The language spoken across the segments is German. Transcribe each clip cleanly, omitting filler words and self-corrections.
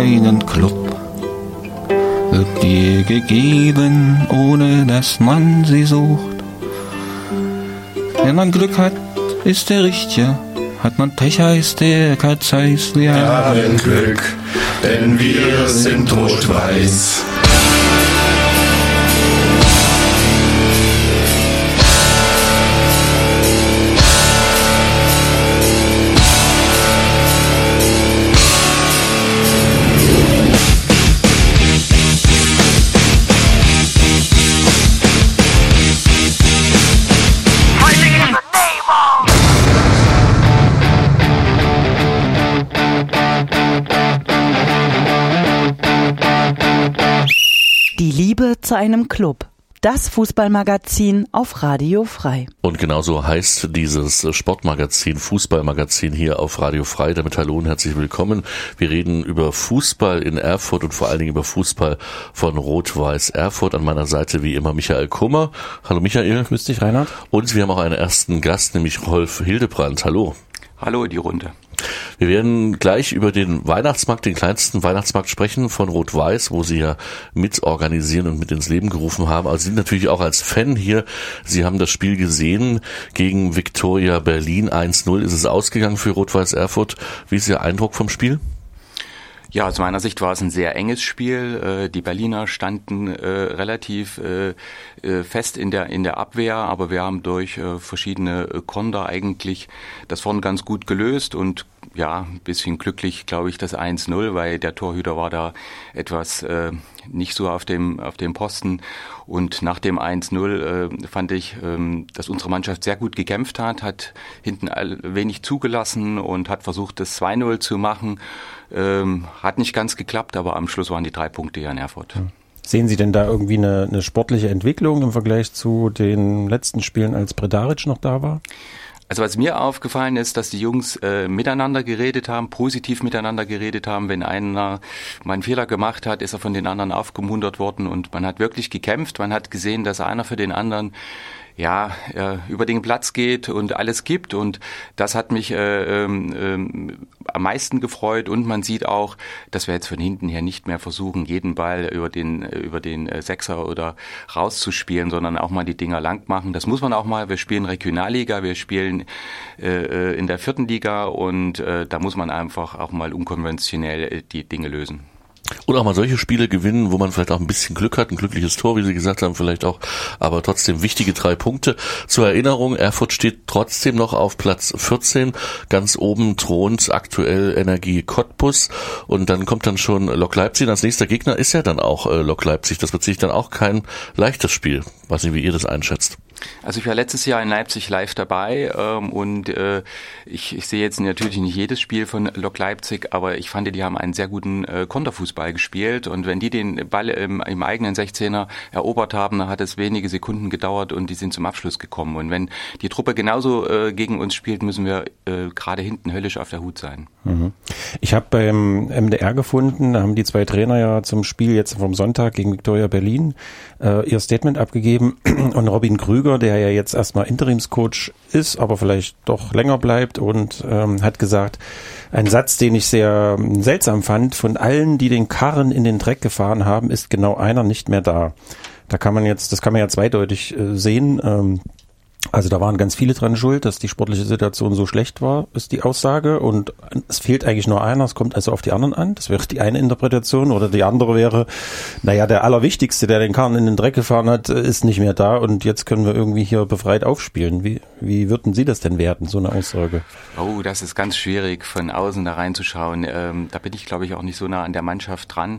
einen Club. Wird dir gegeben, ohne dass man sie sucht. Wenn man Glück hat, ist der Richtige. Hat man Pech, heißt der Katz heißt wir haben Glück, denn wir sind rot-weiß. Die Liebe zu einem Club. Das Fußballmagazin auf Radio Frei. Und genauso heißt dieses Sportmagazin, Fußballmagazin hier auf Radio Frei. Damit hallo und herzlich willkommen. Wir reden über Fußball in Erfurt und vor allen Dingen über Fußball von Rot-Weiß Erfurt. An meiner Seite wie immer Michael Kummer. Hallo Michael. Grüß dich, Reinhard. Und wir haben auch einen ersten Gast, nämlich Rolf Hildebrandt. Hallo. Hallo in die Runde. Wir werden gleich über den Weihnachtsmarkt, den kleinsten Weihnachtsmarkt sprechen von Rot-Weiß, wo Sie ja mit organisieren und mit ins Leben gerufen haben. Also Sie sind natürlich auch als Fan hier. Sie haben das Spiel gesehen gegen Viktoria Berlin. 1-0 ist es ausgegangen für Rot-Weiß Erfurt. Wie ist Ihr Eindruck vom Spiel? Ja, aus meiner Sicht war es ein sehr enges Spiel. Die Berliner standen relativ fest in der Abwehr, aber wir haben durch verschiedene Konter eigentlich das vorne ganz gut gelöst und ja, ein bisschen glücklich, glaube ich, das 1-0, weil der Torhüter war da etwas nicht so auf dem Posten. Und nach dem 1-0 fand ich, dass unsere Mannschaft sehr gut gekämpft hat hinten wenig zugelassen und hat versucht, das 2-0 zu machen. Hat nicht ganz geklappt, aber am Schluss waren die 3 Punkte hier in Erfurt. Sehen Sie denn da irgendwie eine sportliche Entwicklung im Vergleich zu den letzten Spielen, als Bredaric noch da war? Also was mir aufgefallen ist, dass die Jungs miteinander geredet haben, positiv miteinander geredet haben. Wenn einer mal einen Fehler gemacht hat, ist er von den anderen aufgemuntert worden und man hat wirklich gekämpft. Man hat gesehen, dass einer für den anderen über den Platz geht und alles gibt und das hat mich am meisten gefreut und man sieht auch, dass wir jetzt von hinten her nicht mehr versuchen, jeden Ball über den Sechser oder rauszuspielen, sondern auch mal die Dinger lang machen. Das muss man auch mal. Wir spielen Regionalliga, wir spielen in der 4. Liga und da muss man einfach auch mal unkonventionell die Dinge lösen. Und auch mal solche Spiele gewinnen, wo man vielleicht auch ein bisschen Glück hat, ein glückliches Tor, wie Sie gesagt haben, vielleicht auch, aber trotzdem wichtige 3 Punkte. Zur Erinnerung, Erfurt steht trotzdem noch auf Platz 14, ganz oben thront aktuell Energie Cottbus und dann kommt dann schon Lok Leipzig. Als nächster Gegner ist ja dann auch Lok Leipzig. Das wird sicher dann auch kein leichtes Spiel. Weiß nicht, wie ihr das einschätzt. Also ich war letztes Jahr in Leipzig live dabei und ich sehe jetzt natürlich nicht jedes Spiel von Lok Leipzig, aber ich fand, die haben einen sehr guten Konterfußball gespielt und wenn die den Ball im eigenen 16er erobert haben, dann hat es wenige Sekunden gedauert und die sind zum Abschluss gekommen. Und wenn die Truppe genauso gegen uns spielt, müssen wir gerade hinten höllisch auf der Hut sein. Ich habe beim MDR gefunden, da haben die 2 Trainer ja zum Spiel jetzt vom Sonntag gegen Viktoria Berlin ihr Statement abgegeben und Robin Krüger, der ja jetzt erstmal Interimscoach ist, aber vielleicht doch länger bleibt und hat gesagt, ein Satz, den ich sehr seltsam fand, von allen, die den Karren in den Dreck gefahren haben, ist genau einer nicht mehr da. Das kann man ja zweideutig sehen. Also da waren ganz viele dran schuld, dass die sportliche Situation so schlecht war, ist die Aussage. Und es fehlt eigentlich nur einer, es kommt also auf die anderen an. Das wäre die eine Interpretation. Oder die andere wäre, der Allerwichtigste, der den Karren in den Dreck gefahren hat, ist nicht mehr da. Und jetzt können wir irgendwie hier befreit aufspielen. Wie würden Sie das denn werten, so eine Aussage? Oh, das ist ganz schwierig, von außen da reinzuschauen. Da bin ich, glaube ich, auch nicht so nah an der Mannschaft dran.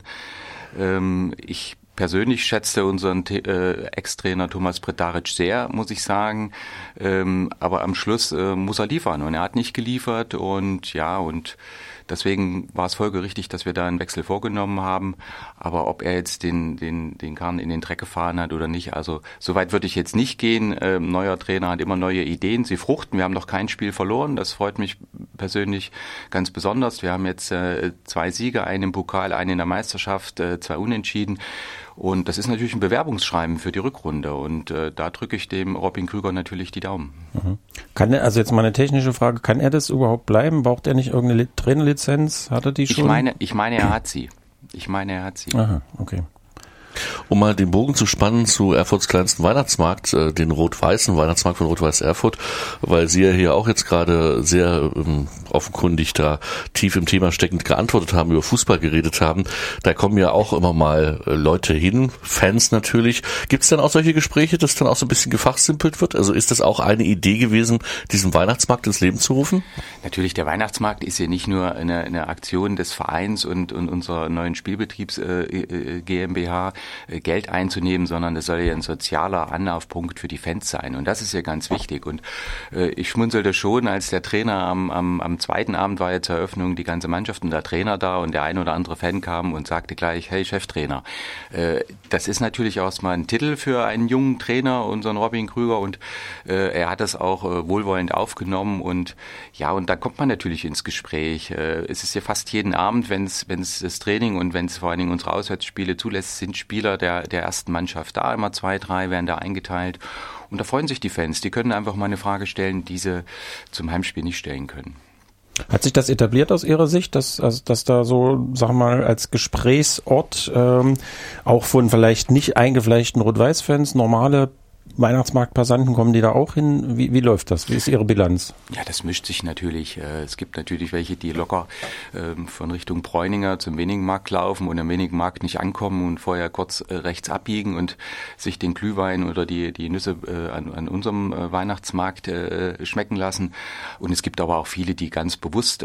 Ich persönlich schätzte unseren Ex-Trainer Thomas Bredaric sehr, muss ich sagen. Aber am Schluss muss er liefern und er hat nicht geliefert und deswegen war es folgerichtig, dass wir da einen Wechsel vorgenommen haben. Aber ob er jetzt den Karren in den Dreck gefahren hat oder nicht, also so weit würde ich jetzt nicht gehen. Neuer Trainer hat immer neue Ideen, sie fruchten. Wir haben noch kein Spiel verloren, das freut mich persönlich ganz besonders. Wir haben jetzt 2 Siege, einen im Pokal, einen in der Meisterschaft, 2 Unentschieden. Und das ist natürlich ein Bewerbungsschreiben für die Rückrunde. Und da drücke ich dem Robin Krüger natürlich die Daumen. Mhm. Kann er, also jetzt mal eine technische Frage, kann er das überhaupt bleiben? Braucht er nicht irgendeine Trainerlizenz? Hat er die schon? Ich meine, er hat sie. Aha, okay. Um mal den Bogen zu spannen zu Erfurts kleinsten Weihnachtsmarkt, den rot-weißen Weihnachtsmarkt von Rot-Weiß Erfurt, weil Sie ja hier auch jetzt gerade sehr offenkundig da tief im Thema steckend geantwortet haben, über Fußball geredet haben. Da kommen ja auch immer mal Leute hin, Fans natürlich. Gibt es dann auch solche Gespräche, dass dann auch so ein bisschen gefachsimpelt wird? Also ist das auch eine Idee gewesen, diesen Weihnachtsmarkt ins Leben zu rufen? Natürlich, der Weihnachtsmarkt ist ja nicht nur eine Aktion des Vereins und unserer neuen Spielbetriebs GmbH, Geld einzunehmen, sondern das soll ja ein sozialer Anlaufpunkt für die Fans sein. Und das ist ja ganz wichtig. Und ich schmunzelte schon, als der Trainer am zweiten Abend war ja zur Eröffnung die ganze Mannschaft und der Trainer da und der ein oder andere Fan kam und sagte gleich, hey Cheftrainer. Das ist natürlich erstmal ein Titel für einen jungen Trainer, unseren Robin Krüger, und er hat das auch wohlwollend aufgenommen und ja, und da kommt man natürlich ins Gespräch. Es ist ja fast jeden Abend, wenn es das Training und wenn es vor allen Dingen unsere Auswärtsspiele zulässt, sind Spieler der ersten Mannschaft da, immer 2, 3 werden da eingeteilt und da freuen sich die Fans, die können einfach mal eine Frage stellen, die sie zum Heimspiel nicht stellen können. Hat sich das etabliert aus Ihrer Sicht, dass da so, sagen wir mal, als Gesprächsort auch von vielleicht nicht eingefleischten Rot-Weiß-Fans normale Weihnachtsmarktpassanten, kommen die da auch hin? Wie läuft das? Wie ist Ihre Bilanz? Ja, das mischt sich natürlich. Es gibt natürlich welche, die locker von Richtung Bräuninger zum Wenigenmarkt laufen und am Wenigenmarkt nicht ankommen und vorher kurz rechts abbiegen und sich den Glühwein oder die Nüsse an unserem Weihnachtsmarkt schmecken lassen. Und es gibt aber auch viele, die ganz bewusst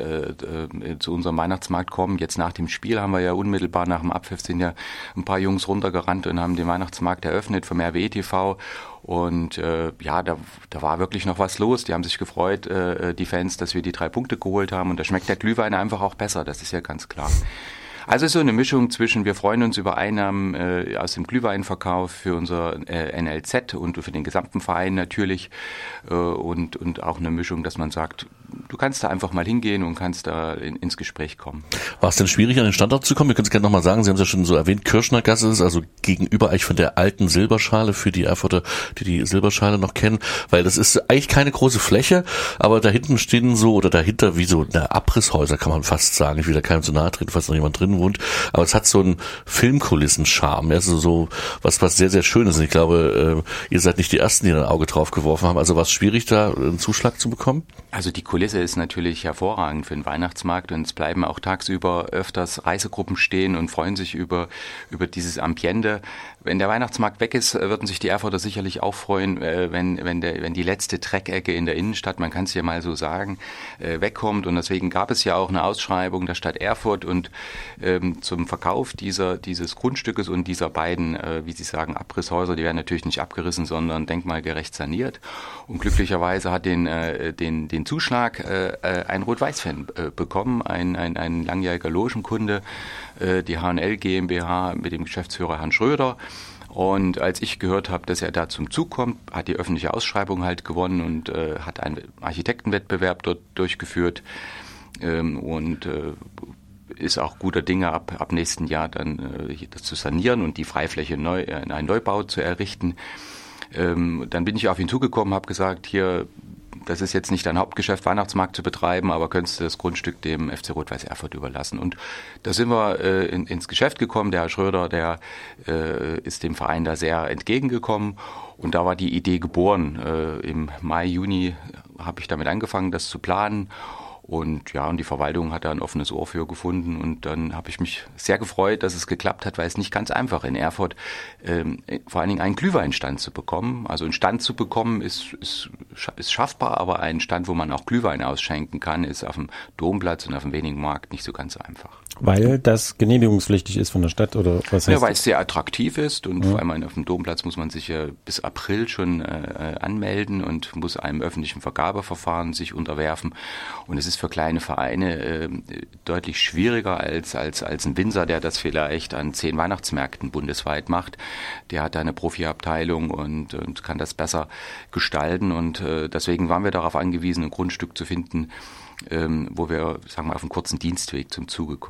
zu unserem Weihnachtsmarkt kommen. Jetzt nach dem Spiel haben wir ja unmittelbar nach dem Abpfiff sind ja ein paar Jungs runtergerannt und haben den Weihnachtsmarkt eröffnet vom RWE TV. Und ja, da war wirklich noch was los. Die haben sich gefreut, die Fans, dass wir die 3 Punkte geholt haben. Und da schmeckt der Glühwein einfach auch besser, das ist ja ganz klar. Also so eine Mischung zwischen, wir freuen uns über Einnahmen aus dem Glühweinverkauf für unser NLZ und für den gesamten Verein natürlich und auch eine Mischung, dass man sagt, du kannst da einfach mal hingehen und kannst da ins Gespräch kommen. War es denn schwierig, an den Standort zu kommen? Wir können es gerne nochmal sagen, Sie haben es ja schon so erwähnt, Kirschnergasse ist also gegenüber eigentlich von der alten Silberschale für die Erfurter, die Silberschale noch kennen, weil das ist eigentlich keine große Fläche, aber da hinten stehen so, oder dahinter wie so eine Abrisshäuser, kann man fast sagen. Ich will da keinem zu nahe treten, falls noch jemand drin wohnt, aber es hat so einen Filmkulissen-Charme, also so was sehr, sehr Schönes. Und ich glaube, ihr seid nicht die Ersten, die ein Auge drauf geworfen haben. Also war es schwierig, da einen Zuschlag zu bekommen? Also die Kulisse ist natürlich hervorragend für den Weihnachtsmarkt und es bleiben auch tagsüber öfters Reisegruppen stehen und freuen sich über dieses Ambiente. Wenn der Weihnachtsmarkt weg ist, würden sich die Erfurter sicherlich auch freuen, wenn die letzte Dreckecke in der Innenstadt, man kann es ja mal so sagen, wegkommt. Und deswegen gab es ja auch eine Ausschreibung der Stadt Erfurt und zum Verkauf dieses Grundstückes und dieser beiden, wie Sie sagen, Abrisshäuser, die werden natürlich nicht abgerissen, sondern denkmalgerecht saniert. Und glücklicherweise hat den Zuschlag ein Rot-Weiß-Fan bekommen, ein langjähriger Logenkunde, die H&L GmbH mit dem Geschäftsführer Herrn Schröder. Und als ich gehört habe, dass er da zum Zug kommt, hat die öffentliche Ausschreibung halt gewonnen und hat einen Architektenwettbewerb dort durchgeführt und ist auch guter Dinge ab nächsten Jahr dann das zu sanieren und die Freifläche in einen Neubau zu errichten. Dann bin ich auf ihn zugekommen, habe gesagt, hier, das ist jetzt nicht dein Hauptgeschäft, Weihnachtsmarkt zu betreiben, aber könntest du das Grundstück dem FC Rot-Weiß Erfurt überlassen. Und da sind wir ins Geschäft gekommen. Der Herr Schröder, der ist dem Verein da sehr entgegengekommen. Und da war die Idee geboren. Im Mai, Juni habe ich damit angefangen, das zu planen. Und ja, und die Verwaltung hat da ein offenes Ohr für gefunden und dann habe ich mich sehr gefreut, dass es geklappt hat, weil es nicht ganz einfach in Erfurt vor allen Dingen einen Glühweinstand zu bekommen. Also einen Stand zu bekommen ist schaffbar, aber ein Stand, wo man auch Glühwein ausschenken kann, ist auf dem Domplatz und auf dem Wenigenmarkt nicht so ganz so einfach. Weil das genehmigungspflichtig ist von der Stadt oder was heißt das? Ja, weil es sehr attraktiv ist und vor allem auf dem Domplatz muss man sich ja bis April schon anmelden und muss einem öffentlichen Vergabeverfahren sich unterwerfen. Und es ist für kleine Vereine deutlich schwieriger als ein Winzer, der das vielleicht an 10 Weihnachtsmärkten bundesweit macht. Der hat da eine Profiabteilung und kann das besser gestalten. Und deswegen waren wir darauf angewiesen, ein Grundstück zu finden, wo wir, sagen wir, auf einen kurzen Dienstweg zum Zuge kommen.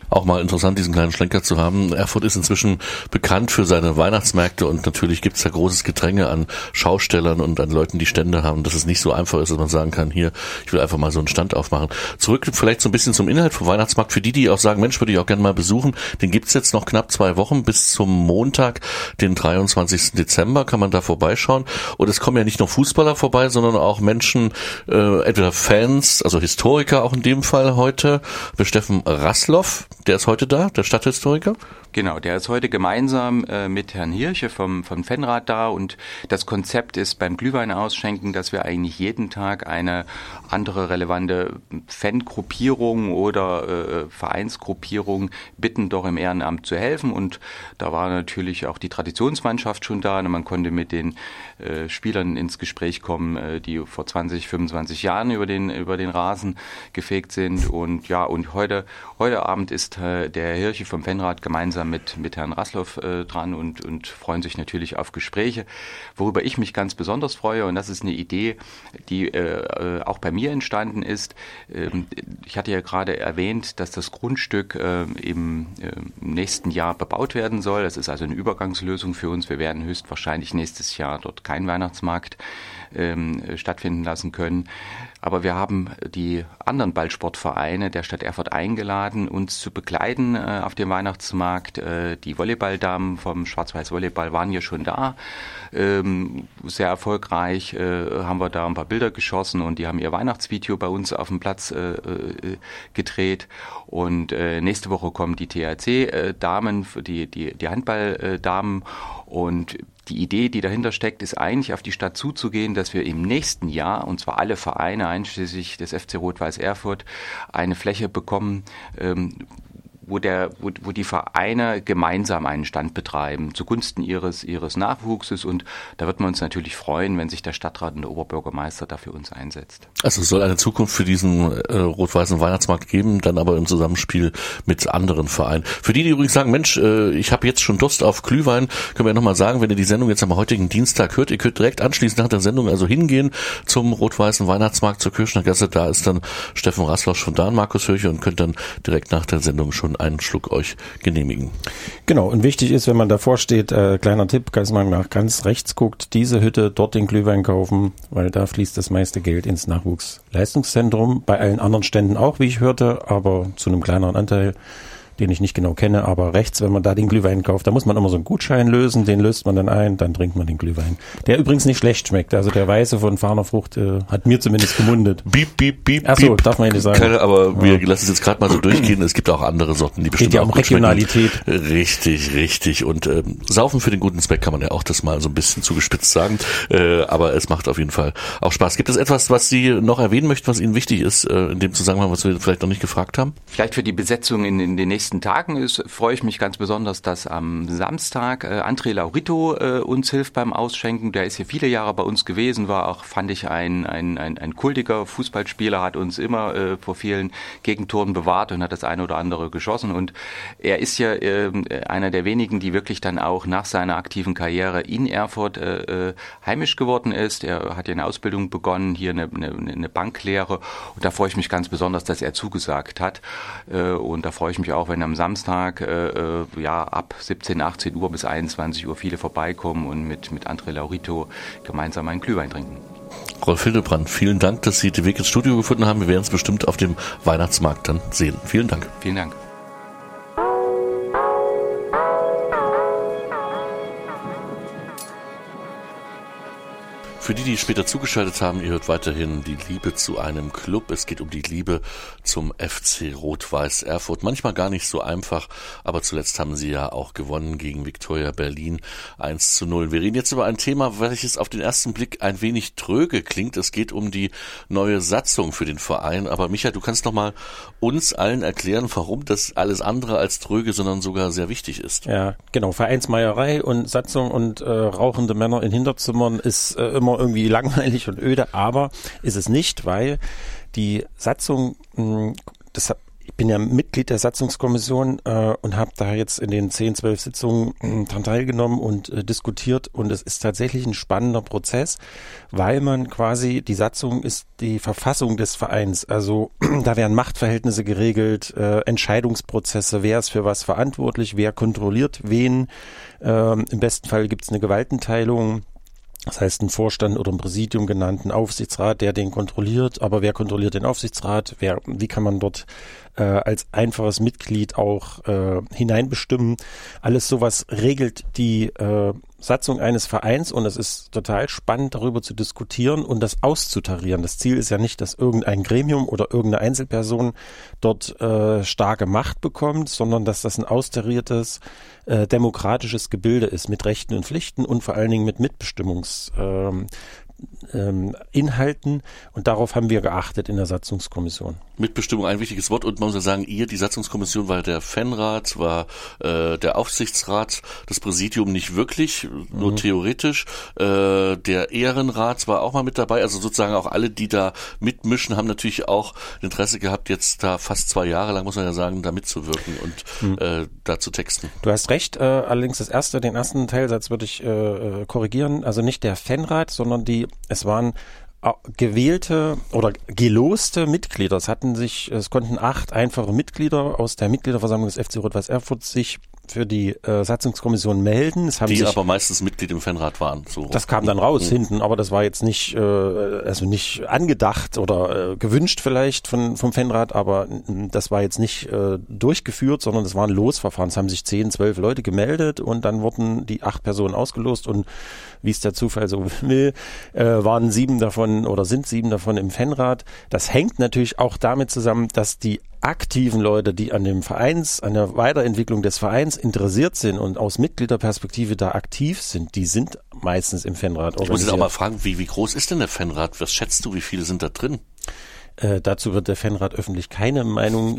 Auch mal interessant, diesen kleinen Schlenker zu haben. Erfurt ist inzwischen bekannt für seine Weihnachtsmärkte und natürlich gibt es da großes Gedränge an Schaustellern und an Leuten, die Stände haben, dass es nicht so einfach ist, dass man sagen kann, hier, ich will einfach mal so einen Stand aufmachen. Zurück vielleicht so ein bisschen zum Inhalt vom Weihnachtsmarkt. Für die auch sagen, Mensch, würde ich auch gerne mal besuchen, den gibt's jetzt noch knapp 2 Wochen bis zum Montag, den 23. Dezember, kann man da vorbeischauen. Und es kommen ja nicht nur Fußballer vorbei, sondern auch Menschen, entweder Fans, also Historiker auch in dem Fall heute, für Steffen Rassloff. Der ist heute da, der Stadthistoriker? Genau, der ist heute gemeinsam mit Herrn Hirsche vom Fanrat da und das Konzept ist beim Glühwein ausschenken, dass wir eigentlich jeden Tag eine andere relevante Fangruppierung oder Vereinsgruppierung bitten, doch im Ehrenamt zu helfen und da war natürlich auch die Traditionsmannschaft schon da und man konnte mit den Spielern ins Gespräch kommen, die vor 20, 25 Jahren über den Rasen gefegt sind und ja, und heute Abend ist der Herr Hirsche vom Fanrat gemeinsam mit Herrn Rassloff dran und freuen sich natürlich auf Gespräche. Worüber ich mich ganz besonders freue, und das ist eine Idee, die auch bei mir entstanden ist. Ich hatte ja gerade erwähnt, dass das Grundstück im nächsten Jahr bebaut werden soll. Das ist also eine Übergangslösung für uns. Wir werden höchstwahrscheinlich nächstes Jahr dort keinen Weihnachtsmarkt stattfinden lassen können. Aber wir haben die anderen Ballsportvereine der Stadt Erfurt eingeladen, uns zu begleiten auf dem Weihnachtsmarkt. Die Volleyballdamen vom Schwarz-Weiß-Volleyball waren hier schon da. Sehr erfolgreich haben wir da ein paar Bilder geschossen und die haben ihr Weihnachtsvideo bei uns auf dem Platz gedreht. Und nächste Woche kommen die THC-Damen, die Handballdamen und die Idee, die dahinter steckt, ist eigentlich auf die Stadt zuzugehen, dass wir im nächsten Jahr, und zwar alle Vereine, einschließlich des FC Rot-Weiß Erfurt, eine Fläche bekommen, wo die Vereine gemeinsam einen Stand betreiben, zugunsten ihres Nachwuchses. Und da wird man uns natürlich freuen, wenn sich der Stadtrat und der Oberbürgermeister da für uns einsetzt. Also es soll eine Zukunft für diesen rot-weißen Weihnachtsmarkt geben, dann aber im Zusammenspiel mit anderen Vereinen. Für die übrigens sagen, Mensch, ich habe jetzt schon Durst auf Glühwein, können wir ja nochmal sagen, wenn ihr die Sendung jetzt am heutigen Dienstag hört, ihr könnt direkt anschließend nach der Sendung also hingehen zum rot-weißen Weihnachtsmarkt zur Kirchner Gasse. Da ist dann Steffen Rassloff schon da, Markus Hirsche, und könnt dann direkt nach der Sendung schon einen Schluck euch genehmigen. Genau, und wichtig ist, wenn man davor steht, kleiner Tipp, dass man nach ganz rechts guckt, diese Hütte, dort den Glühwein kaufen, weil da fließt das meiste Geld ins Nachwuchsleistungszentrum. Bei allen anderen Ständen auch, wie ich hörte, aber zu einem kleineren Anteil, den ich nicht genau kenne, aber rechts, wenn man da den Glühwein kauft, da muss man immer so einen Gutschein lösen, den löst man dann ein, dann trinkt man den Glühwein. Der übrigens nicht schlecht schmeckt, also der weiße von Fahner Frucht hat mir zumindest gemundet. Beep, beep, beep, Ach so, darf man ja nicht sagen. Keine, aber wir lassen es jetzt gerade mal so durchgehen, es gibt auch andere Sorten, die bestimmt geht ja auch um Regionalität. Richtig. Und saufen für den guten Zweck kann man ja auch das mal so ein bisschen zugespitzt sagen, aber es macht auf jeden Fall auch Spaß. Gibt es etwas, was Sie noch erwähnen möchten, was Ihnen wichtig ist, in dem Zusammenhang, was wir vielleicht noch nicht gefragt haben? Vielleicht für die Besetzung in den nächsten Tagen freue ich mich ganz besonders, dass am Samstag André Laurito uns hilft beim Ausschenken. Der ist hier viele Jahre bei uns gewesen, war auch, fand ich, ein kultiger Fußballspieler, hat uns immer vor vielen Gegentoren bewahrt und hat das eine oder andere geschossen. Und er ist ja einer der wenigen, die wirklich dann auch nach seiner aktiven Karriere in Erfurt heimisch geworden ist. Er hat ja eine Ausbildung begonnen, hier eine Banklehre. Und da freue ich mich ganz besonders, dass er zugesagt hat. Und da freue ich mich auch, wenn am Samstag ab 17, 18 Uhr bis 21 Uhr viele vorbeikommen und mit André Laurito gemeinsam einen Glühwein trinken. Rolf Hildebrand, vielen Dank, dass Sie den Weg ins Studio gefunden haben. Wir werden es bestimmt auf dem Weihnachtsmarkt dann sehen. Vielen Dank. Vielen Dank. Für die später zugeschaltet haben, ihr hört weiterhin die Liebe zu einem Club. Es geht um die Liebe zum FC Rot-Weiß Erfurt. Manchmal gar nicht so einfach, aber zuletzt haben sie ja auch gewonnen gegen Viktoria Berlin 1:0. Wir reden jetzt über ein Thema, welches auf den ersten Blick ein wenig tröge klingt. Es geht um die neue Satzung für den Verein. Aber Micha, du kannst noch mal uns allen erklären, warum das alles andere als tröge, sondern sogar sehr wichtig ist. Ja, genau. Vereinsmeierei und Satzung und rauchende Männer in Hinterzimmern ist immer irgendwie langweilig und öde, aber ist es nicht, weil die Satzung, Ich bin ja Mitglied der Satzungskommission und habe da jetzt in den 10, 12 Sitzungen dran teilgenommen und diskutiert. Und es ist tatsächlich ein spannender Prozess, weil man quasi, die Satzung ist die Verfassung des Vereins. Also da werden Machtverhältnisse geregelt, Entscheidungsprozesse, wer ist für was verantwortlich, wer kontrolliert wen. Im besten Fall gibt es eine Gewaltenteilung. Das heißt, ein Vorstand oder ein Präsidium genannt, ein Aufsichtsrat, der den kontrolliert. Aber wer kontrolliert den Aufsichtsrat? Wie kann man dort als einfaches Mitglied auch hineinbestimmen? Alles sowas regelt die Satzung eines Vereins und es ist total spannend, darüber zu diskutieren und das auszutarieren. Das Ziel ist ja nicht, dass irgendein Gremium oder irgendeine Einzelperson dort starke Macht bekommt, sondern dass das ein austariertes, demokratisches Gebilde ist mit Rechten und Pflichten und vor allen Dingen mit Mitbestimmungs Inhalten und darauf haben wir geachtet in der Satzungskommission. Mitbestimmung, ein wichtiges Wort und man muss ja sagen, die Satzungskommission war der Fanrat, war der Aufsichtsrat, das Präsidium nicht wirklich, nur theoretisch, der Ehrenrat war auch mal mit dabei, also sozusagen auch alle, die da mitmischen, haben natürlich auch Interesse gehabt, jetzt da fast 2 Jahre lang, muss man ja sagen, da mitzuwirken und da zu texten. Du hast recht, allerdings den ersten Teilsatz würde ich korrigieren, also nicht der Fanrat, sondern es waren gewählte oder geloste Mitglieder. Es konnten 8 einfache Mitglieder aus der Mitgliederversammlung des FC Rot-Weiß Erfurt sich für die Satzungskommission melden. Die aber meistens Mitglied im Fanrat waren. So. Das kam dann raus hinten, aber das war jetzt nicht nicht angedacht oder gewünscht vielleicht vom Fanrat, aber das war jetzt nicht durchgeführt, sondern das war ein Losverfahren. Es haben sich 10, 12 Leute gemeldet und dann wurden die 8 Personen ausgelost und wie es der Zufall so will, waren 7 davon oder sind 7 davon im Fanrat. Das hängt natürlich auch damit zusammen, dass die aktiven Leute, die an der Weiterentwicklung des Vereins interessiert sind und aus Mitgliederperspektive da aktiv sind, die sind meistens im Fanrat organisiert. Ich muss jetzt auch mal fragen, wie groß ist denn der Fanrat? Was schätzt du, wie viele sind da drin? Dazu wird der Fanrat öffentlich keine Meinung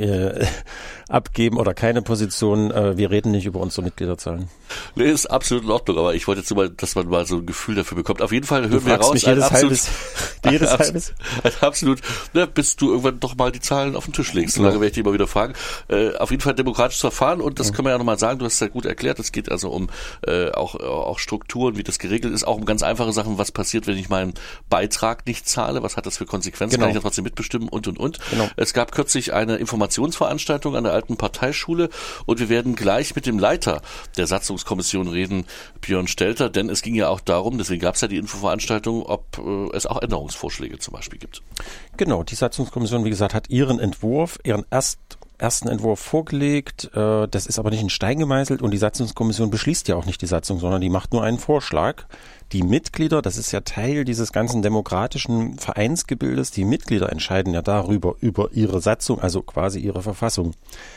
abgeben oder keine Position. Wir reden nicht über unsere Mitgliederzahlen. Nee, ist absolut in Ordnung, aber ich wollte jetzt mal, dass man mal so ein Gefühl dafür bekommt. Auf jeden Fall hören wir raus. Mich jedes halbes. Absolut. Ne, bis du irgendwann doch mal die Zahlen auf den Tisch legst. Solange werde ich dich immer wieder fragen. Auf jeden Fall demokratisches Verfahren und das können wir ja nochmal sagen. Du hast es ja gut erklärt. Es geht also um auch Strukturen, wie das geregelt ist. Auch um ganz einfache Sachen. Was passiert, wenn ich meinen Beitrag nicht zahle? Was hat das für Konsequenzen? Kann ich ja trotzdem mitbestimmen? Und. Genau. Es gab kürzlich eine Informationsveranstaltung an der alten Parteischule und wir werden gleich mit dem Leiter der Satzungskommission reden, Björn Stelter, denn es ging ja auch darum, deswegen gab es ja die Infoveranstaltung, ob es auch Änderungsvorschläge zum Beispiel gibt. Genau, die Satzungskommission, wie gesagt, hat ihren ersten Entwurf vorgelegt. Das ist aber nicht in Stein gemeißelt und die Satzungskommission beschließt ja auch nicht die Satzung, sondern die macht nur einen Vorschlag. Die Mitglieder, das ist ja Teil dieses ganzen demokratischen Vereinsgebildes, die Mitglieder entscheiden ja darüber, über ihre Satzung, also quasi ihre Verfassung.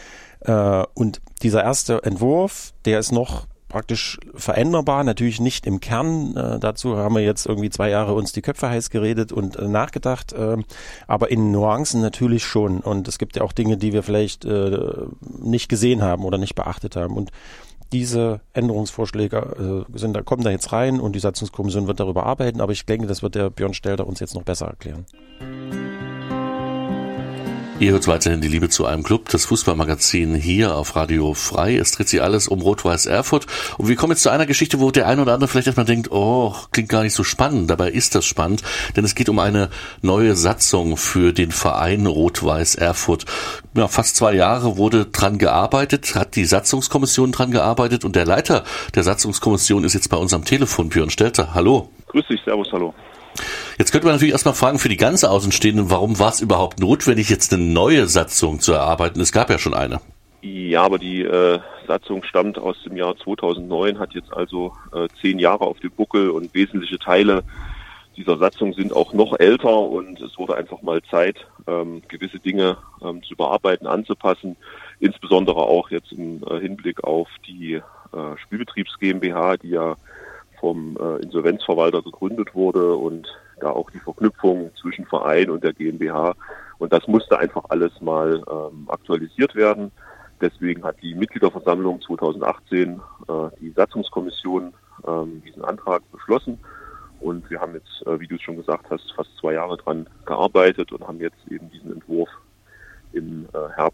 Und dieser erste Entwurf, der ist noch praktisch veränderbar, natürlich nicht im Kern. Dazu haben wir jetzt irgendwie 2 Jahre uns die Köpfe heiß geredet und nachgedacht, aber in Nuancen natürlich schon. Und es gibt ja auch Dinge, die wir vielleicht nicht gesehen haben oder nicht beachtet haben. Und diese Änderungsvorschläge kommen da jetzt rein und die Satzungskommission wird darüber arbeiten, aber ich denke, das wird der Björn Stelter uns jetzt noch besser erklären. Ihr hört weiterhin die Liebe zu einem Club, das Fußballmagazin hier auf Radio Frei. Es dreht sich alles um Rot-Weiß Erfurt. Und wir kommen jetzt zu einer Geschichte, wo der ein oder andere vielleicht erstmal denkt, oh, klingt gar nicht so spannend. Dabei ist das spannend, denn es geht um eine neue Satzung für den Verein Rot-Weiß Erfurt. Ja, fast 2 Jahre wurde dran gearbeitet, hat die Satzungskommission dran gearbeitet und der Leiter der Satzungskommission ist jetzt bei uns am Telefon, Björn Stelter. Hallo. Grüß dich, servus, hallo. Jetzt könnte man natürlich erstmal fragen, für die ganz Außenstehenden, warum war es überhaupt notwendig, jetzt eine neue Satzung zu erarbeiten? Es gab ja schon eine. Ja, aber die Satzung stammt aus dem Jahr 2009, hat jetzt also 10 Jahre auf dem Buckel und wesentliche Teile dieser Satzung sind auch noch älter und es wurde einfach mal Zeit, gewisse Dinge zu überarbeiten, anzupassen, insbesondere auch jetzt im Hinblick auf die Spielbetriebs GmbH, die ja vom Insolvenzverwalter gegründet wurde und da auch die Verknüpfung zwischen Verein und der GmbH. Und das musste einfach alles mal aktualisiert werden. Deswegen hat die Mitgliederversammlung 2018 die Satzungskommission diesen Antrag beschlossen. Und wir haben jetzt, wie du es schon gesagt hast, fast 2 Jahre dran gearbeitet und haben jetzt eben diesen Entwurf im Herbst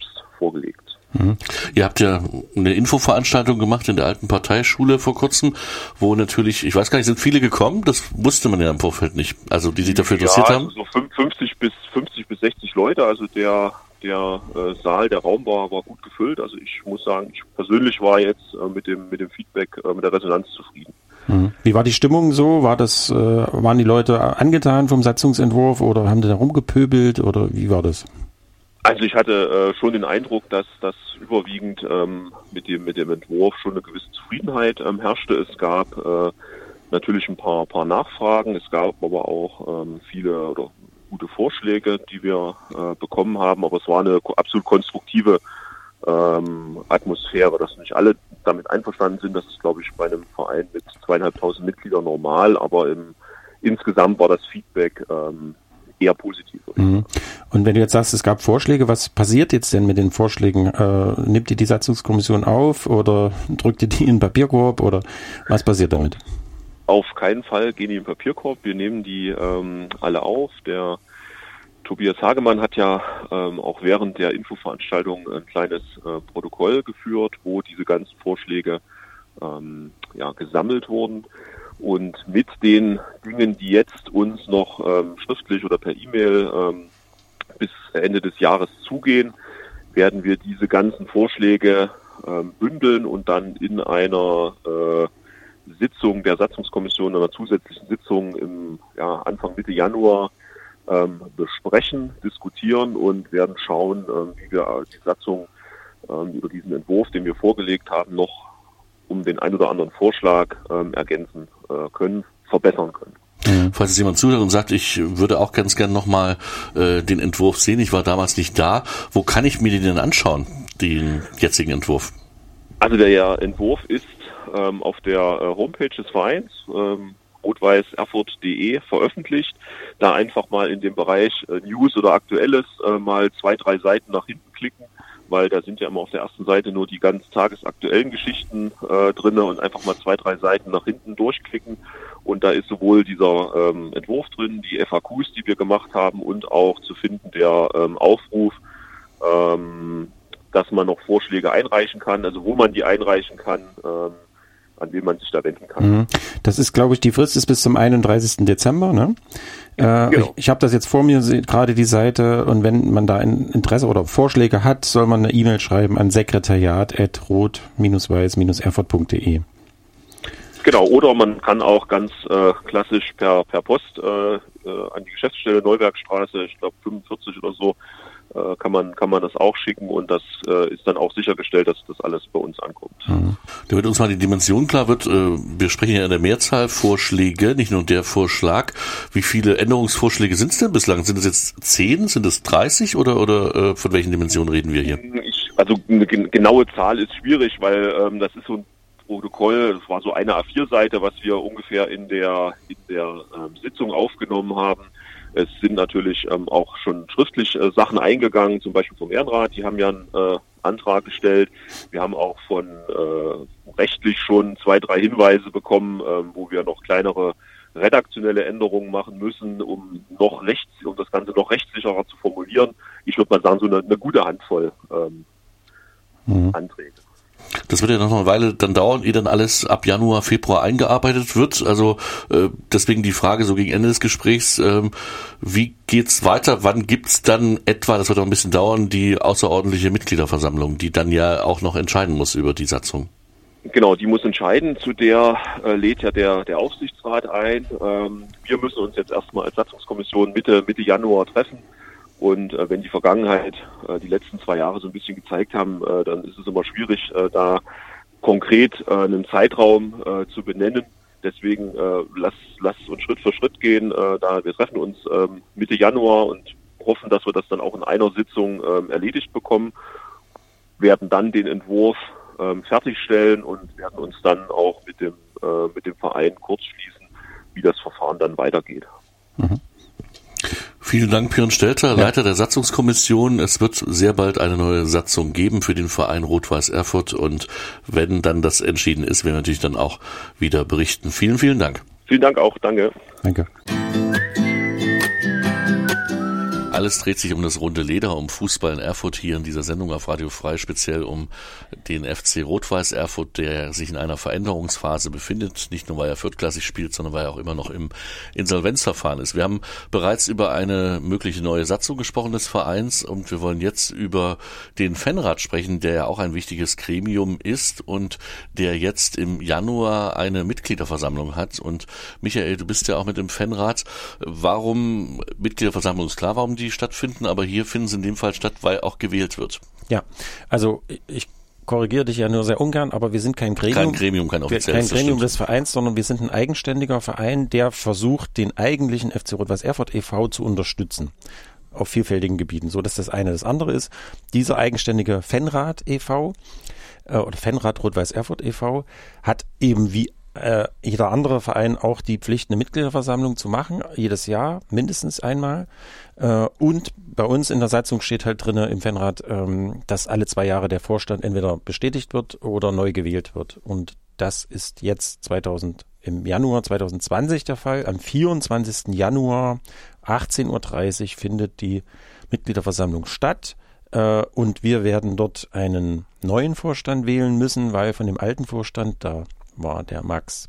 vorgelegt. Mhm. Ihr habt ja eine Infoveranstaltung gemacht in der alten Parteischule vor kurzem, wo natürlich, ich weiß gar nicht, sind viele gekommen? Das wusste man ja im Vorfeld nicht, also die sich dafür interessiert haben. So 50 bis 60 Leute, also der Saal, der Raum war gut gefüllt. Also ich muss sagen, ich persönlich war jetzt mit dem Feedback, mit der Resonanz zufrieden. Wie war die Stimmung so? Waren die Leute angetan vom Satzungsentwurf oder haben die da rumgepöbelt oder wie war das? Also ich hatte schon den Eindruck, dass das überwiegend mit dem Entwurf schon eine gewisse Zufriedenheit herrschte. Es gab natürlich ein paar Nachfragen, es gab aber auch viele oder gute Vorschläge, die wir bekommen haben, aber es war eine absolut konstruktive Atmosphäre, dass nicht alle damit einverstanden sind. Das ist, glaube ich, bei einem Verein mit 2.500 Mitgliedern normal, aber insgesamt war das Feedback eher positiv. Mhm. Und wenn du jetzt sagst, es gab Vorschläge, was passiert jetzt denn mit den Vorschlägen? Nimmt die Satzungskommission auf oder drückt ihr die in den Papierkorb oder was passiert damit? Auf keinen Fall gehen die in den Papierkorb. Wir nehmen die alle auf. Der Tobias Hagemann hat ja auch während der Infoveranstaltung ein kleines Protokoll geführt, wo diese ganzen Vorschläge gesammelt wurden. Und mit den Dingen, die jetzt uns noch schriftlich oder per E-Mail bis Ende des Jahres zugehen, werden wir diese ganzen Vorschläge bündeln und dann in einer Sitzung der Satzungskommission, einer zusätzlichen Sitzung im Anfang Mitte Januar besprechen, diskutieren und werden schauen, wie wir die Satzung über diesen Entwurf, den wir vorgelegt haben, noch um den ein oder anderen Vorschlag ergänzen können, verbessern können. Falls jetzt jemand zuhört und sagt, ich würde auch ganz gern nochmal den Entwurf sehen, ich war damals nicht da, wo kann ich mir den denn anschauen, den jetzigen Entwurf? Also der Entwurf ist auf der Homepage des Vereins, rot-weiß-erfurt.de, veröffentlicht. Da einfach mal in dem Bereich News oder Aktuelles mal 2-3 Seiten nach hinten klicken, weil da sind ja immer auf der ersten Seite nur die ganz tagesaktuellen Geschichten drinne und einfach mal 2-3 Seiten nach hinten durchklicken. Und da ist sowohl dieser Entwurf drin, die FAQs, die wir gemacht haben und auch zu finden der Aufruf, dass man noch Vorschläge einreichen kann, also wo man die einreichen kann, an wen man sich da wenden kann. Das ist, glaube ich, die Frist ist bis zum 31. Dezember, ne? Genau. Ich habe das jetzt vor mir, gerade die Seite, und wenn man da Interesse oder Vorschläge hat, soll man eine E-Mail schreiben an sekretariat@rot-weiß-erfurt.de. Genau, oder man kann auch ganz klassisch per Post an die Geschäftsstelle Neuwerkstraße, ich glaube 45 oder so, kann man das auch schicken und das ist dann auch sichergestellt, dass das alles bei uns ankommt. Damit uns mal die Dimension klar wird, wir sprechen ja in der Mehrzahl Vorschläge, nicht nur der Vorschlag. Wie viele Änderungsvorschläge sind es denn bislang? Sind es jetzt 10, sind es 30 oder von welchen Dimensionen reden wir hier? Also eine genaue Zahl ist schwierig, weil das ist so ein Protokoll, das war so eine A4-Seite, was wir ungefähr in der Sitzung aufgenommen haben. Es sind natürlich auch schon schriftlich Sachen eingegangen, zum Beispiel vom Ehrenrat, die haben ja einen Antrag gestellt. Wir haben auch von rechtlich schon 2-3 Hinweise bekommen, wo wir noch kleinere redaktionelle Änderungen machen müssen, um das Ganze noch rechtssicherer zu formulieren. Ich würde mal sagen, so eine gute Handvoll Anträge. Das wird ja noch eine Weile dann dauern, ehe dann alles ab Januar, Februar eingearbeitet wird. Also deswegen die Frage so gegen Ende des Gesprächs, wie geht's weiter? Wann gibt's dann etwa, das wird auch ein bisschen dauern, die außerordentliche Mitgliederversammlung, die dann ja auch noch entscheiden muss über die Satzung? Genau, die muss entscheiden. Zu der lädt ja der Aufsichtsrat ein. Wir müssen uns jetzt erstmal als Satzungskommission Mitte Januar treffen. Und wenn die Vergangenheit die letzten 2 Jahre so ein bisschen gezeigt haben, dann ist es immer schwierig, da konkret einen Zeitraum zu benennen. Deswegen lasst uns Schritt für Schritt gehen. Wir treffen uns Mitte Januar und hoffen, dass wir das dann auch in einer Sitzung erledigt bekommen, werden dann den Entwurf fertigstellen und werden uns dann auch mit dem Verein kurz schließen, wie das Verfahren dann weitergeht. Vielen Dank, Björn Stelter, Leiter der Satzungskommission. Es wird sehr bald eine neue Satzung geben für den Verein Rot-Weiß Erfurt und wenn dann das entschieden ist, werden wir natürlich dann auch wieder berichten. Vielen, vielen Dank. Vielen Dank auch, danke. Danke. Alles dreht sich um das runde Leder, um Fußball in Erfurt hier in dieser Sendung auf Radio Frei, speziell um den FC Rot-Weiß Erfurt, der sich in einer Veränderungsphase befindet. Nicht nur, weil er viertklassig spielt, sondern weil er auch immer noch im Insolvenzverfahren ist. Wir haben bereits über eine mögliche neue Satzung gesprochen des Vereins und wir wollen jetzt über den Fanrat sprechen, der ja auch ein wichtiges Gremium ist und der jetzt im Januar eine Mitgliederversammlung hat. Und Michael, du bist ja auch mit dem Fanrat. Warum Mitgliederversammlung ist klar, warum die stattfinden, aber hier finden sie in dem Fall statt, weil auch gewählt wird. Ja, also ich korrigiere dich ja nur sehr ungern, aber wir sind kein Gremium. Kein offizielles. Kein Gremium des Vereins, sondern wir sind ein eigenständiger Verein, der versucht, den eigentlichen FC Rot-Weiß Erfurt e.V. zu unterstützen. Auf vielfältigen Gebieten. So, dass das eine. Das andere ist, dieser eigenständige Fanrat e.V. Oder Fanrat Rot-Weiß Erfurt e.V. hat eben wie jeder andere Verein auch die Pflicht, eine Mitgliederversammlung zu machen, jedes Jahr, mindestens einmal. Und bei uns in der Satzung steht halt drin im Fanrat, dass alle 2 Jahre der Vorstand entweder bestätigt wird oder neu gewählt wird. Und das ist jetzt im Januar 2020 der Fall. Am 24. Januar 18.30 Uhr findet die Mitgliederversammlung statt. Und wir werden dort einen neuen Vorstand wählen müssen, weil von dem alten Vorstand, da war der Max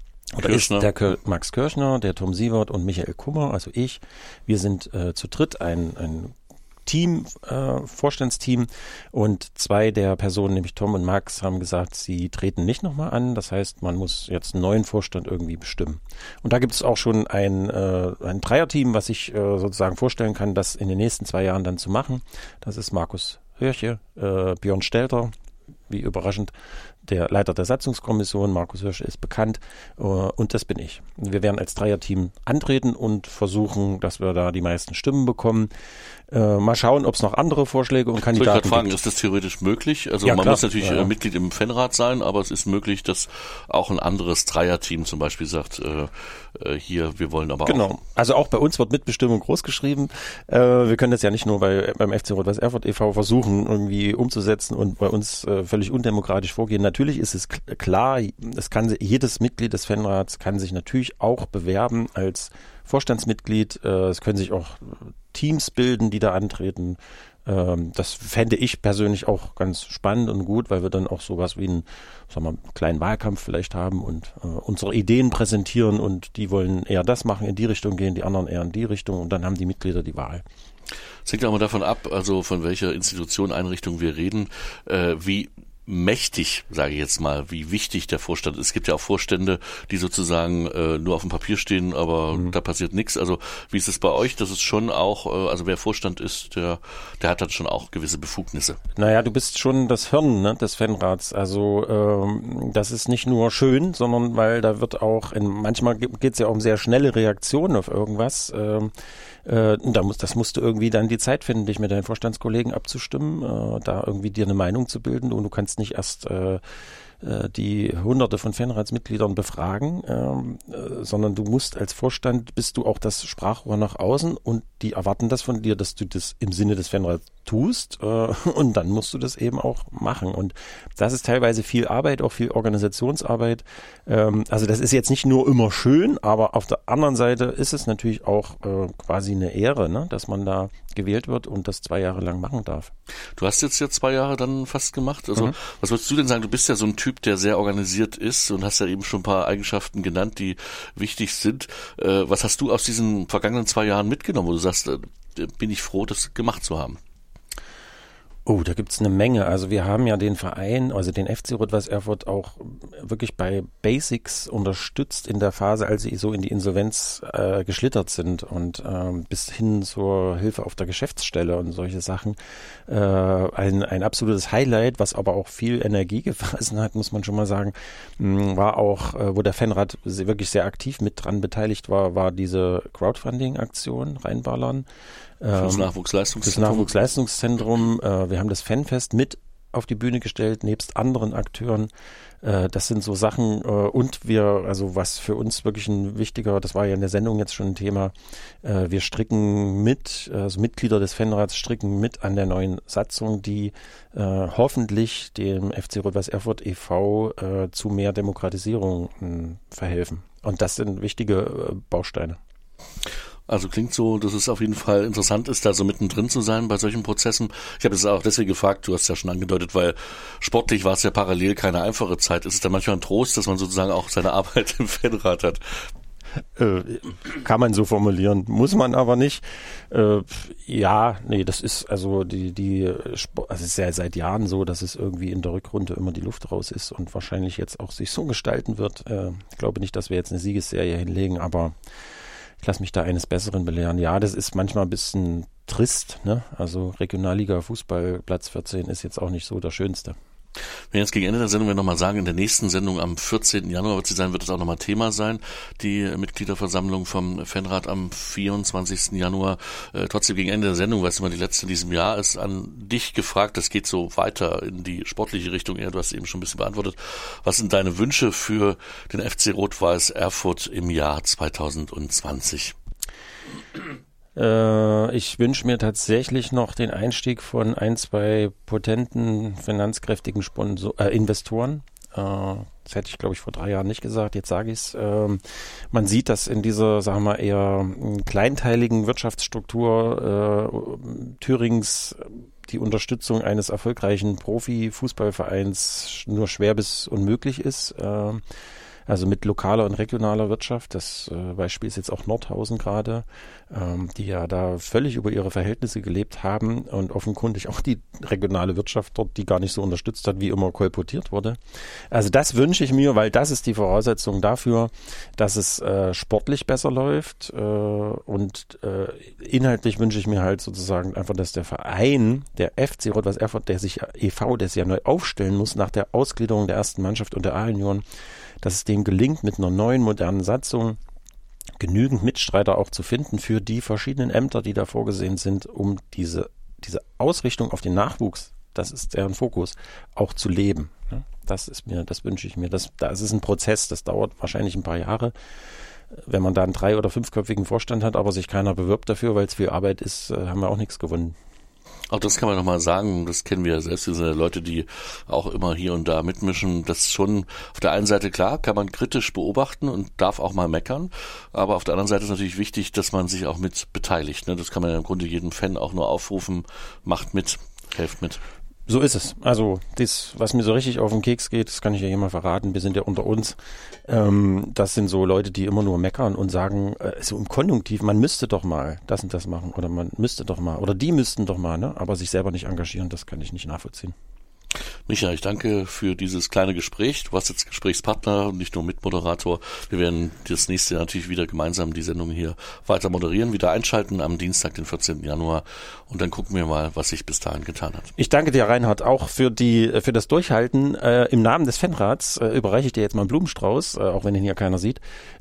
Kirchner, der Tom Sievert und Michael Kummer, also ich. Wir sind zu dritt ein Team, Vorstandsteam, und 2 der Personen, nämlich Tom und Max, haben gesagt, sie treten nicht nochmal an. Das heißt, man muss jetzt einen neuen Vorstand irgendwie bestimmen. Und da gibt es auch schon ein Dreierteam, was ich sozusagen vorstellen kann, das in den nächsten 2 Jahren dann zu machen. Das ist Markus Hörche, Björn Stelter, wie überraschend, der Leiter der Satzungskommission. Markus Hirsch ist bekannt, und das bin ich. Wir werden als Dreierteam antreten und versuchen, dass wir da die meisten Stimmen bekommen. Mal schauen, ob es noch andere Vorschläge und Kandidaten gibt. Ich wollte gerade fragen, ist das theoretisch möglich? Also ja, man muss natürlich Mitglied im Fanrat sein, aber es ist möglich, dass auch ein anderes Dreierteam zum Beispiel sagt, hier, wir wollen aber auch. Genau, also auch bei uns wird Mitbestimmung großgeschrieben. Wir können das ja nicht nur beim FC Rot-Weiß Erfurt e.V. versuchen irgendwie umzusetzen und bei uns völlig undemokratisch vorgehen. Natürlich ist es klar, jedes Mitglied des Fanrats kann sich natürlich auch bewerben als Vorstandsmitglied. Es können sich auch Teams bilden, die da antreten. Das fände ich persönlich auch ganz spannend und gut, weil wir dann auch sowas wie einen kleinen Wahlkampf vielleicht haben und unsere Ideen präsentieren, und die wollen eher das machen, in die Richtung gehen, die anderen eher in die Richtung, und dann haben die Mitglieder die Wahl. Es hängt auch mal davon ab, also von welcher Institution, Einrichtung wir reden, wie mächtig, sage ich jetzt mal, wie wichtig der Vorstand ist. Es gibt ja auch Vorstände, die sozusagen nur auf dem Papier stehen, aber da passiert nichts. Also wie ist es bei euch? Das ist schon auch, also wer Vorstand ist, der hat dann schon auch gewisse Befugnisse. Naja, du bist schon das Hirn, des Fanrats. Also das ist nicht nur schön, sondern weil da wird auch, manchmal geht es ja auch um sehr schnelle Reaktionen auf irgendwas. Das musst du irgendwie dann die Zeit finden, dich mit deinen Vorstandskollegen abzustimmen, da irgendwie dir eine Meinung zu bilden, und du kannst nicht erst die Hunderte von Fanratsmitgliedern befragen, sondern du musst als Vorstand, bist du auch das Sprachrohr nach außen, und die erwarten das von dir, dass du das im Sinne des Fanrats tust, und dann musst du das eben auch machen, und das ist teilweise viel Arbeit, auch viel Organisationsarbeit. Also das ist jetzt nicht nur immer schön, aber auf der anderen Seite ist es natürlich auch quasi eine Ehre, dass man da gewählt wird und das 2 Jahre lang machen darf. Du hast jetzt ja 2 Jahre dann fast gemacht. Also was würdest du denn sagen? Du bist ja so ein Typ, der sehr organisiert ist, und hast ja eben schon ein paar Eigenschaften genannt, die wichtig sind. Was hast du aus diesen vergangenen 2 Jahren mitgenommen, wo du sagst, bin ich froh, das gemacht zu haben? Oh, da gibt's eine Menge. Also wir haben ja den Verein, also den FC Rot-Weiß Erfurt, auch wirklich bei Basics unterstützt in der Phase, als sie so in die Insolvenz geschlittert sind, und bis hin zur Hilfe auf der Geschäftsstelle und solche Sachen. Ein absolutes Highlight, was aber auch viel Energie gefressen hat, muss man schon mal sagen, war auch, wo der Fanrat wirklich sehr aktiv mit dran beteiligt war diese Crowdfunding-Aktion reinballern. Das Nachwuchsleistungszentrum. Das Nachwuchsleistungszentrum. Wir haben das Fanfest mit auf die Bühne gestellt, nebst anderen Akteuren. Das sind so Sachen, und was für uns wirklich ein wichtiger, das war ja in der Sendung jetzt schon ein Thema, wir stricken mit, also Mitglieder des Fanrats stricken mit an der neuen Satzung, die hoffentlich dem FC Rot-Weiß Erfurt e.V. Zu mehr Demokratisierung verhelfen. Und das sind wichtige Bausteine. Also klingt so, dass es auf jeden Fall interessant ist, da so mittendrin zu sein bei solchen Prozessen. Ich habe es auch deswegen gefragt, du hast ja schon angedeutet, weil sportlich war es ja parallel keine einfache Zeit. Ist es dann manchmal ein Trost, dass man sozusagen auch seine Arbeit im Fanrat hat? Kann man so formulieren, muss man aber nicht. Das ist also es ist ja seit Jahren so, dass es irgendwie in der Rückrunde immer die Luft raus ist und wahrscheinlich jetzt auch sich so gestalten wird. Ich glaube nicht, dass wir jetzt eine Siegesserie hinlegen, aber ich lasse mich da eines Besseren belehren. Ja, das ist manchmal ein bisschen trist, ne? Also Regionalliga Fußball, Platz 14 ist jetzt auch nicht so der schönste. Wenn jetzt gegen Ende der Sendung wir nochmal sagen, in der nächsten Sendung am 14. Januar wird es auch nochmal Thema sein, die Mitgliederversammlung vom Fanrat am 24. Januar. Trotzdem gegen Ende der Sendung, weil es immer die letzte in diesem Jahr ist, an dich gefragt, das geht so weiter in die sportliche Richtung eher, du hast eben schon ein bisschen beantwortet. Was sind deine Wünsche für den FC Rot-Weiß Erfurt im Jahr 2020? Ich wünsche mir tatsächlich noch den Einstieg von 1-2 potenten, finanzkräftigen Investoren. Das hätte ich, glaube ich, vor 3 Jahren nicht gesagt, jetzt sage ich es. Man sieht, dass in dieser, sagen wir mal, eher kleinteiligen Wirtschaftsstruktur Thürings die Unterstützung eines erfolgreichen Profi-Fußballvereins nur schwer bis unmöglich ist. Also mit lokaler und regionaler Wirtschaft. Das Beispiel ist jetzt auch Nordhausen gerade, die ja da völlig über ihre Verhältnisse gelebt haben und offenkundig auch die regionale Wirtschaft dort, die gar nicht so unterstützt hat, wie immer kolportiert wurde. Also das wünsche ich mir, weil das ist die Voraussetzung dafür, dass es sportlich besser läuft und inhaltlich wünsche ich mir halt sozusagen einfach, dass der Verein, der FC Rot-Weiß Erfurt, der sich e.V., der sich ja neu aufstellen muss nach der Ausgliederung der ersten Mannschaft und der A-Union, dass es dem gelingt, mit einer neuen, modernen Satzung genügend Mitstreiter auch zu finden für die verschiedenen Ämter, die da vorgesehen sind, um diese Ausrichtung auf den Nachwuchs, das ist deren Fokus, auch zu leben. Das wünsche ich mir. Das ist ein Prozess, das dauert wahrscheinlich ein paar Jahre. Wenn man da einen 3- oder 5-köpfigen Vorstand hat, aber sich keiner bewirbt dafür, weil es viel Arbeit ist, haben wir auch nichts gewonnen. Auch das kann man nochmal sagen, das kennen wir ja selbst, wir sind ja Leute, die auch immer hier und da mitmischen. Das ist schon auf der einen Seite klar, kann man kritisch beobachten und darf auch mal meckern, aber auf der anderen Seite ist natürlich wichtig, dass man sich auch mit beteiligt. Das kann man ja im Grunde jedem Fan auch nur aufrufen, macht mit, helft mit. So ist es. Also das, was mir so richtig auf den Keks geht, das kann ich ja hier mal verraten, wir sind ja unter uns, das sind so Leute, die immer nur meckern und sagen, so im Konjunktiv, man müsste doch mal das und das machen oder man müsste doch mal oder die müssten doch mal, ne? Aber sich selber nicht engagieren, das kann ich nicht nachvollziehen. Micha, ich danke für dieses kleine Gespräch. Du warst jetzt Gesprächspartner und nicht nur Mitmoderator. Wir werden das nächste Jahr natürlich wieder gemeinsam die Sendung hier weiter moderieren, wieder einschalten am Dienstag, den 14. Januar. Und dann gucken wir mal, was sich bis dahin getan hat. Ich danke dir, Reinhard, auch für das Durchhalten. Im Namen des Fanrats überreiche ich dir jetzt mal einen Blumenstrauß, auch wenn ihn hier keiner sieht,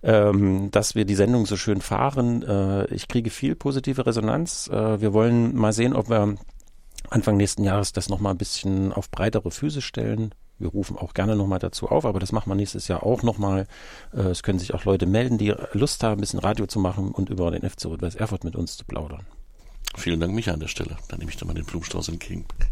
dass wir die Sendung so schön fahren. Ich kriege viel positive Resonanz. Wir wollen mal sehen, ob wir Anfang nächsten Jahres das nochmal ein bisschen auf breitere Füße stellen. Wir rufen auch gerne nochmal dazu auf, aber das machen wir nächstes Jahr auch nochmal. Es können sich auch Leute melden, die Lust haben, ein bisschen Radio zu machen und über den FC Rot-Weiß Erfurt mit uns zu plaudern. Vielen Dank, Micha, an der Stelle. Dann nehme ich dann mal den Blumenstrauß entgegen.